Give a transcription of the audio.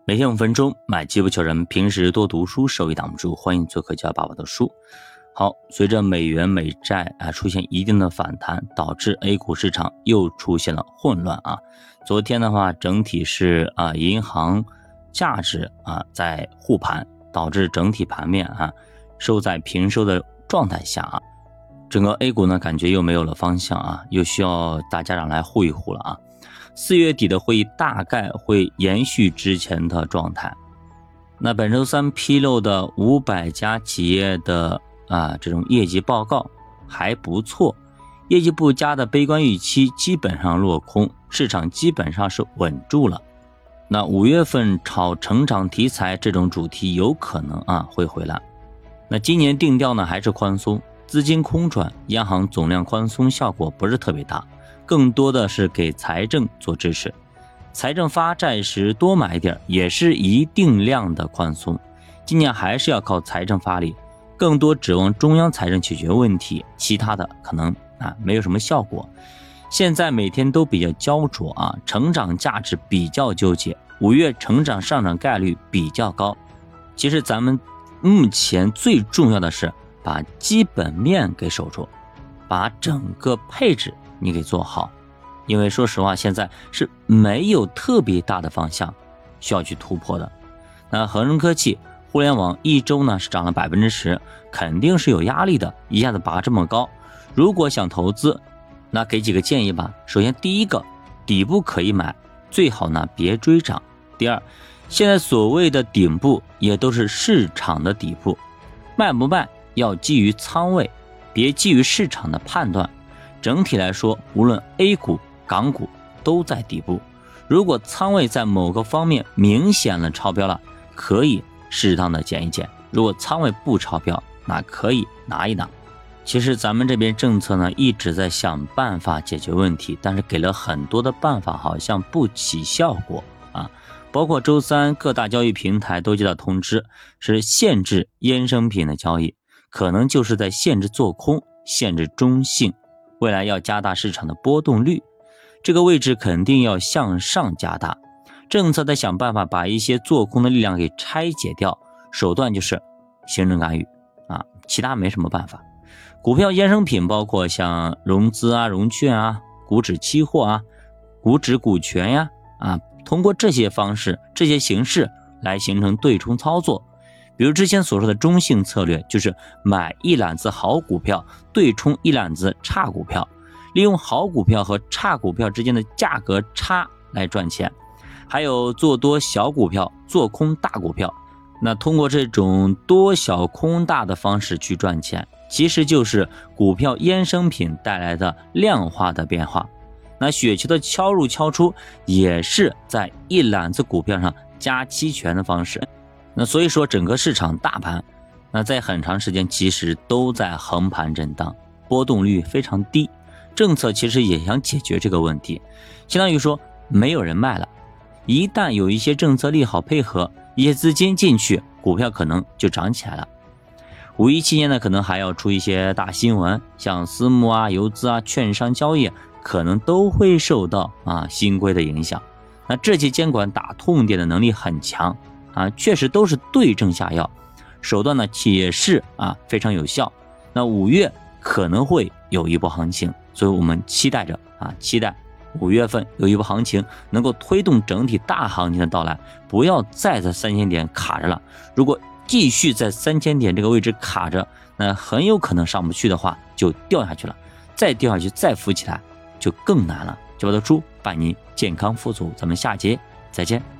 每天5分钟，买机不求人。平时多读书，收益挡不住。欢迎做客教爸爸的书。好，随着美元美债出现一定的反弹，导致 A 股市场又出现了混乱啊。昨天的话，整体是银行价值在护盘，导致整体盘面收在平收的状态下整个 A 股呢感觉又没有了方向又需要大家长来护一护了4月底的会议大概会延续之前的状态。那本周三披露的500家企业的这种业绩报告还不错，业绩不佳的悲观预期基本上落空，市场基本上是稳住了。那5月份炒成长题材这种主题有可能会回来。那今年定调呢还是宽松，资金空转，央行总量宽松效果不是特别大，更多的是给财政做支持。财政发债时多买一点也是一定量的宽松，今年还是要靠财政发力，更多指望中央财政解决问题，其他的可能没有什么效果。现在每天都比较焦灼成长价值比较纠结，5月成长上涨概率比较高。其实咱们目前最重要的是把基本面给守住，把整个配置你给做好。因为说实话现在是没有特别大的方向需要去突破的。那恒生科技互联网一周呢是涨了 10%， 肯定是有压力的，一下子拔这么高。如果想投资，那给几个建议吧。首先第一个，底部可以买，最好呢别追涨。第二，现在所谓的顶部也都是市场的底部，卖不卖要基于仓位，别基于市场的判断。整体来说，无论 A 股港股都在底部，如果仓位在某个方面明显了超标了，可以适当的减一减，如果仓位不超标，那可以拿一拿。其实咱们这边政策呢一直在想办法解决问题，但是给了很多的办法好像不起效果包括周三各大交易平台都接到通知，是限制衍生品的交易，可能就是在限制做空，限制中性，未来要加大市场的波动率，这个位置肯定要向上加大。政策在想办法把一些做空的力量给拆解掉，手段就是行政干预其他没什么办法。股票衍生品包括像融资融券股指期货股指股权通过这些方式这些形式来形成对冲操作。比如之前所说的中性策略，就是买一揽子好股票对冲一揽子差股票，利用好股票和差股票之间的价格差来赚钱。还有做多小股票做空大股票，那通过这种多小空大的方式去赚钱，其实就是股票衍生品带来的量化的变化。那雪球的敲入敲出也是在一揽子股票上加期权的方式。那所以说整个市场大盘那在很长时间其实都在横盘震荡，波动率非常低。政策其实也想解决这个问题，相当于说没有人卖了，一旦有一些政策利好配合，一些资金进去，股票可能就涨起来了。5一期间呢可能还要出一些大新闻，像私募游资券商交易可能都会受到新规的影响。那这些监管打痛点的能力很强确实都是对症下药，手段呢也是非常有效。那5月可能会有一波行情，所以我们期待着期待5月份有一波行情能够推动整体大行情的到来，不要再在3000点卡着了。如果继续在3000点这个位置卡着，那很有可能上不去的话就掉下去了，再掉下去再浮起来就更难了。教爸读书伴你健康富足，咱们下节再见。